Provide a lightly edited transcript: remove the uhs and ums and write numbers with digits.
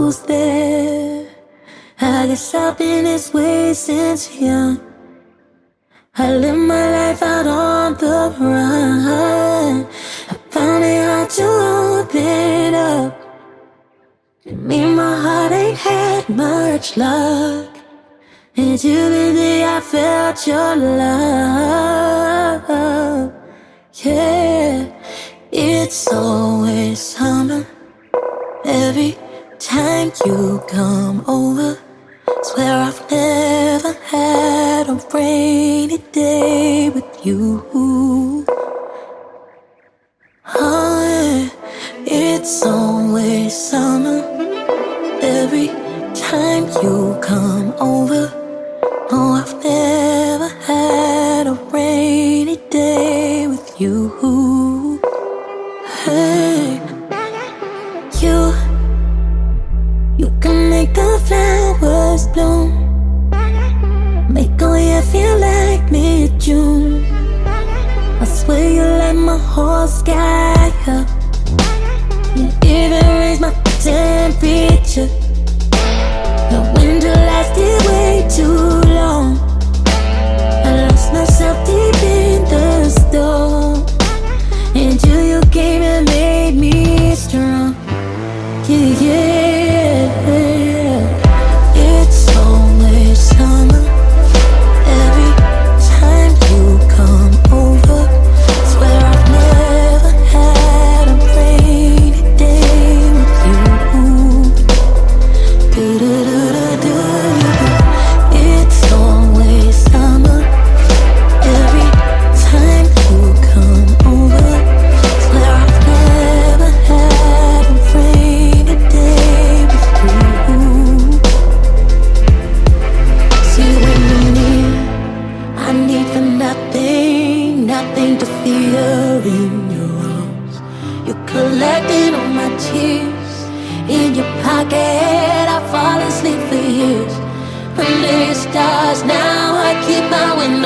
who's there. I guess I've been this way since young. I live my life out on the run. I found it hard to open up. Me, my heart ain't had much luck until the day I felt your love. Yeah, it's always summer every time you come over. Swear I've never had a rainy day with you. Oh, yeah. It's always summer every time you come over. Oh, I've never had a rainy day with you. Hey, you can make the flowers bloom, make all year feel like mid-June. I swear you light my whole sky up. You even raise my temperature. The winter lasted way too long. I lost myself deep in the storm until you came and made me strong. Yeah, yeah. It's always summer every time you come over. Swear I've never had a rainy day with you. It's always summer every time you come over. Swear I've never had a rainy day with you. See, when you're near, I need for nothing, nothing to fear in your arms. You're collecting all my tears in your pocket. I fall asleep for years under your stars. Now I keep my window